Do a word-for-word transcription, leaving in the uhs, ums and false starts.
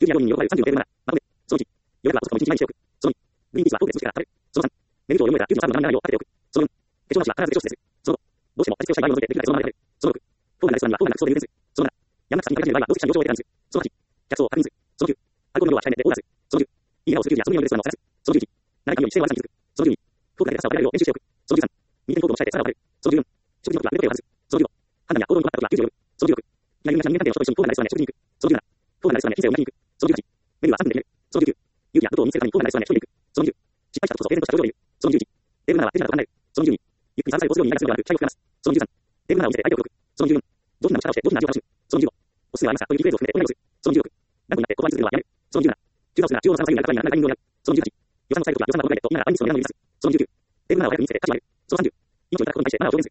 やよにんに横ばいさんじゅうのなな、まとめ。そのいち、予約は遅くともいちにちまえにしておく。そのに、グリーンピースは当然数値から食べる。そのさん、メルクを読めばきゅうじゅうさんのななを食べておく。そのよん、手帳なしは必ず手帳する。そのご、どうしても味付けをしたい場合を除いてできるだけそのままで食べる。そのろく、フォーがなレストランにはフォーがなくそうで優先する。そのなな、山中さんに限る場合は同席者に要求を得たんです。そのはち、客層を確認する。そのきゅう、アルコールの量は控えめでオーダーする。そのじゅう、いい顔をする休み用のレストランを探す。そのじゅういち、何かにより規制を割り気づく。そのじゅうに、フォークだけで朝を食べられるよう練習しておく。そのじゅうさん、ミーティングコードを控えて皿を食べる。そのじゅうよん、食事の時は目時計を外す。そのじゅうご、判断や行動に困った時は救助を呼ぶ。そのじゅうろく、いきなり人間関係の人と一緒にフォーがなレストランへ食事に行く。そのじゅうなな、フォーがなレストランへ人生を磨きに行く。そのじゅうはち、メニューはさんぷんで決める。そのじゅうきゅう、勇気や武道を見せるためにフォーがなレストランへ一人で行く。そのじゅう、失敗した時こそ平然とした表情で言う。そのじゅういち、テーブルなら手品と考える。そのじゅうに、ゆっくりさんさいコース料理に長くするのではなく体力を増やす。そのじゅうさん、テーブルならを見せて相手を解く。そのじゅうよん、上品な持ち方をして上品な味を楽しむ。そのじゅうご、おすすめはありますかというリクエストを含めてお願いをする。そのじゅうろく、何分になって言葉にするのはやめる。そのじゅうなな、中途数な中央のさんの左右になる代わりになるタイミングをやる。そのじゅうはち、予算を伝えるときは予算がこれでと言いながら相手にその値段を言い出す。そのじゅうきゅう、テーブルならを早く見せて価値を上げる。そのさんじゅう、命をいただくことに対してマナーを表現する。